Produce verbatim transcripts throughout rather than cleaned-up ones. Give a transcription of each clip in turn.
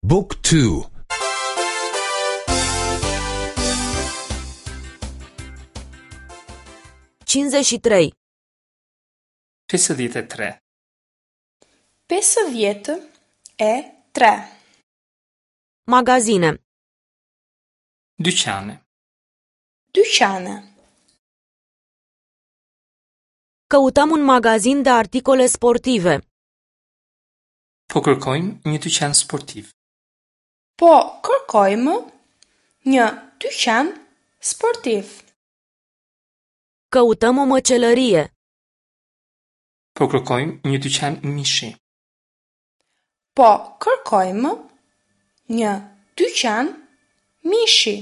Book two. cincizeci și trei. pesëdhjetë e tre. pesëdhjetë e tre. Magazine. Dyqane. Dyqane. Căutăm un magazin de articole sportive. Po kërkojmë një dyqan sportiv. Po kërkojmë një dyqan sportiv. Căutăm o măcelărie. Po kërkojmë një dyqan mishi. Po kërkojmë një dyqan mishi.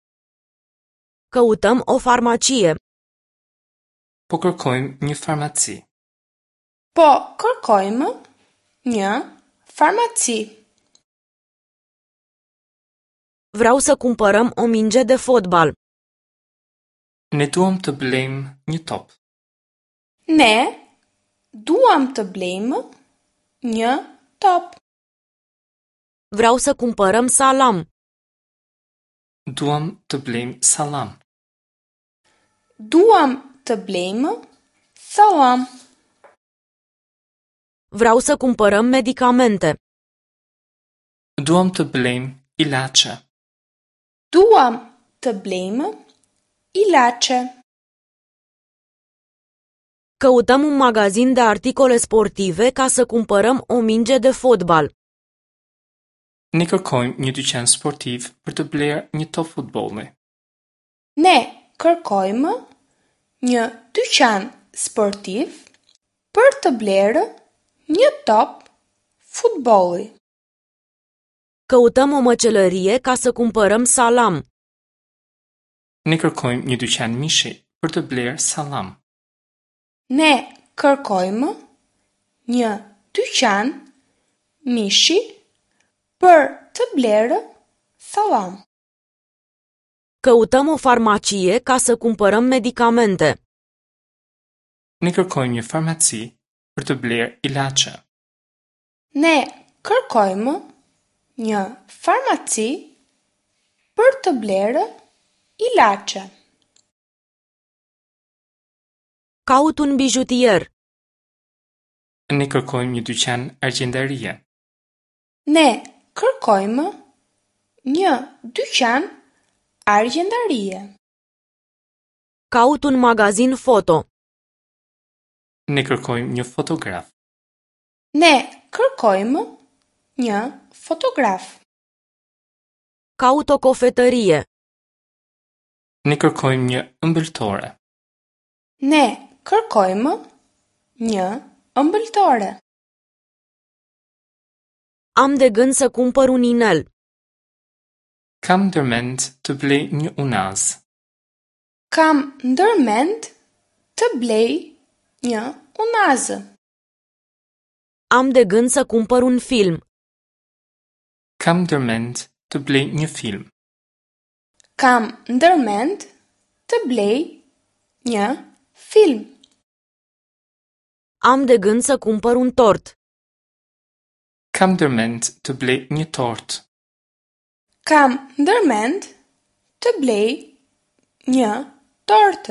Căutăm o farmacie. Po kërkojmë një farmaci. Po kërkojmë një farmaci. Vreau să cumpărăm o minge de fotbal. Ne duam të blejmë një top. Ne duam të blejmë një top. Vreau să cumpărăm salam. Duam të blejmë salam. Duam të blejmë salam. Vreau să cumpărăm medicamente. Duam të blejmë ilaçe. Duam të blejmë ilaçe. Căutăm un magazin de articole sportive ca să cumpărăm o minge de fotbal. Ne kërkojmë një dyqan sportiv për të blerë një top futbolli. Ne kërkojmë një dyqan sportiv për të blerë një top futbolli. Căutăm o măcelărie ca să cumpărăm salam. Ne kërkojmë një dyqan mishi për të blerë salam. Ne kërkojmë një dyqan mishi për të blerë salam. Căutăm o farmacie ca să cumpărăm medicamente. Ne kërkojmë një farmaci për të blerë ilaçe. Ne kërkojmë një farmaci për të blerë ilaçe. Caut un bijutier. Ne kërkojmë një dyqan argjendarie. Ne kërkojmë një dyqan argjendarie. Caut un magazin foto. Ne kërkojmë një fotograf. Ne kërkojmë një fotograf. Caut o cofetărie. Ne kërkojmë një ëmbëltore. Ne kërkojmë një ëmbëltore. Am de gând să cumpăr un inel. Kam ndërmend të blej një unaz. Kam ndërmend të blej një unazë. Am de gând să cumpăr un film. Kam ndërmend të blej një film. Kam ndërmend të blej një film. Am de gând să cumpăr un tort. Kam ndërmend të blej një tort. Kam ndërmend të blej një tortë.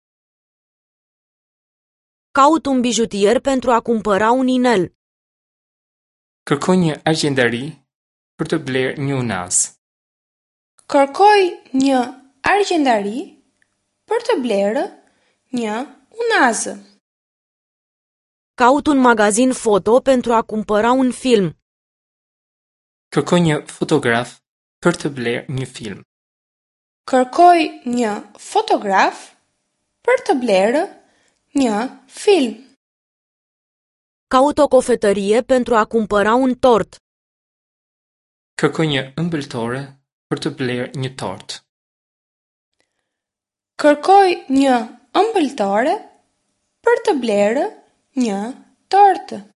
Caut un bijutier pentru a cumpăra un inel. Kërkoj një argjendari për të blerë një unaz. Kërkoj një argjendari për të blerë një unazë. Caut un magazin foto pentru a cumpăra un film. Kërkoj një fotograf për të blerë një film. Kërkoj një fotograf për të blerë një film. Caut o cofetărie pentru a cumpăra un tort. Kërkoj një ëmbëltore për të blerë një tort. Kërkoj një ëmbëltore për të blerë një tortë.